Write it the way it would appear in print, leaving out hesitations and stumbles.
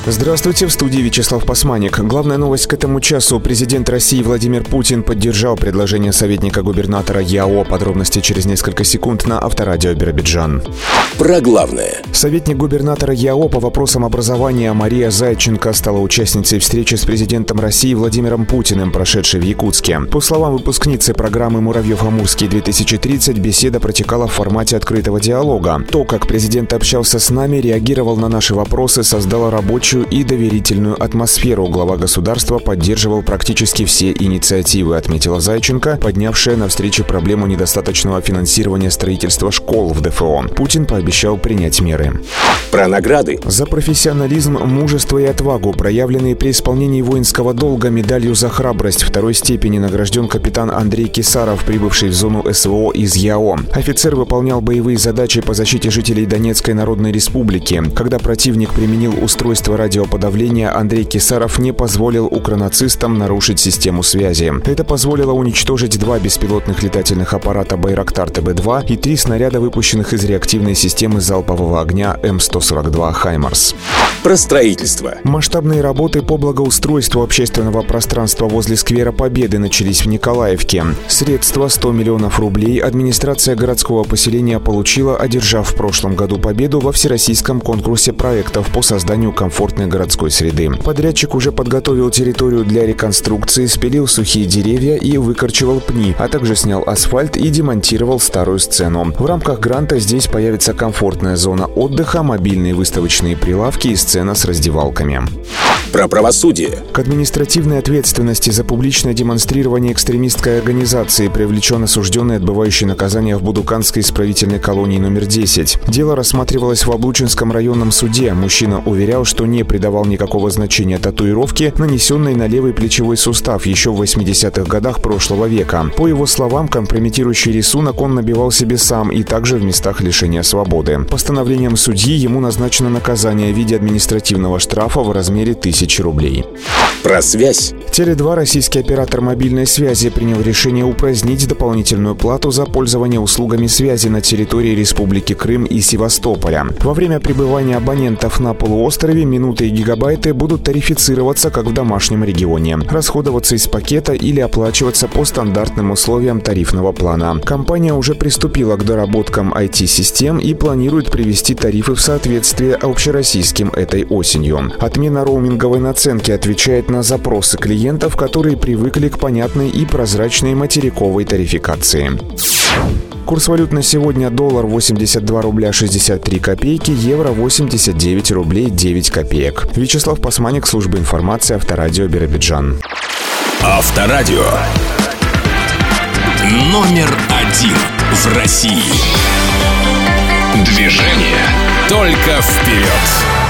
Здравствуйте, в студии Вячеслав Пасманик. Главная новость к этому часу. Президент России Владимир Путин поддержал предложение советника губернатора ЯО. Подробности через несколько секунд на Авторадио Биробиджан. Про главное. Советник губернатора ЯО по вопросам образования Мария Зайченко стала участницей встречи с президентом России Владимиром Путиным, прошедшей в Якутске. По словам выпускницы программы «Муравьев-Амурский-2030», беседа протекала в формате открытого диалога. То, как президент общался с нами, реагировал на наши вопросы, создало рабочую и доверительную атмосферу. Глава государства поддерживал практически все инициативы, отметила Зайченко, поднявшая на встрече проблему недостаточного финансирования строительства школ в ДФО. Путин пообещал принять меры. Про награды. За профессионализм, мужество и отвагу, проявленные при исполнении воинского долга, медалью за храбрость второй степени награжден капитан Андрей Кесаров, прибывший в зону СВО из ЯО. Офицер выполнял боевые задачи по защите жителей Донецкой Народной Республики. Когда противник применил устройство радиоподавления, Андрей Кесаров не позволил укронацистам нарушить систему связи. Это позволило уничтожить 2 беспилотных летательных аппарата «Байрактар ТБ-2» и 3 снаряда, выпущенных из реактивной системы залпового огня М142 «Хаймарс». Про строительство. Масштабные работы по благоустройству общественного пространства возле сквера Победы начались в Николаевке. Средства 100 миллионов рублей администрация городского поселения получила, одержав в прошлом году победу во всероссийском конкурсе проектов по созданию комфортной городской среды. Подрядчик уже подготовил территорию для реконструкции, спилил сухие деревья и выкорчевал пни, а также снял асфальт и демонтировал старую сцену. В рамках гранта здесь появится комфортная зона отдыха, мобильные выставочные прилавки и сцена с раздевалками. Про правосудие. К административной ответственности за публичное демонстрирование экстремистской организации привлечен осужденный, отбывающий наказание в Будуканской исправительной колонии номер 10. Дело рассматривалось в Облучинском районном суде. Мужчина уверял, что не придавал никакого значения татуировке, нанесенной на левый плечевой сустав еще в 80-х годах прошлого века. По его словам, компрометирующий рисунок он набивал себе сам и также в местах лишения свободы. Постановлением судьи ему назначено наказание в виде административного штрафа в размере 1000 рублей. Про связь. Теле2, российский оператор мобильной связи, принял решение упразднить дополнительную плату за пользование услугами связи на территории Республики Крым и Севастополя. Во время пребывания абонентов на полуострове минуты и гигабайты будут тарифицироваться, как в домашнем регионе, расходоваться из пакета или оплачиваться по стандартным условиям тарифного плана. Компания уже приступила к доработкам IT-систем и планирует привести тарифы в соответствие общероссийским этой осенью. Отмена роуминговой наценки отвечает на запросы клиентов, которые привыкли к понятной и прозрачной материковой тарификации. Курс валют на сегодня: доллар 82 рубля 63 копейки, евро 89 рублей 9 копеек. Вячеслав Пасманик, служба информации, Авторадио Биробиджан. Авторадио. Номер 1 в России. Движение только вперед.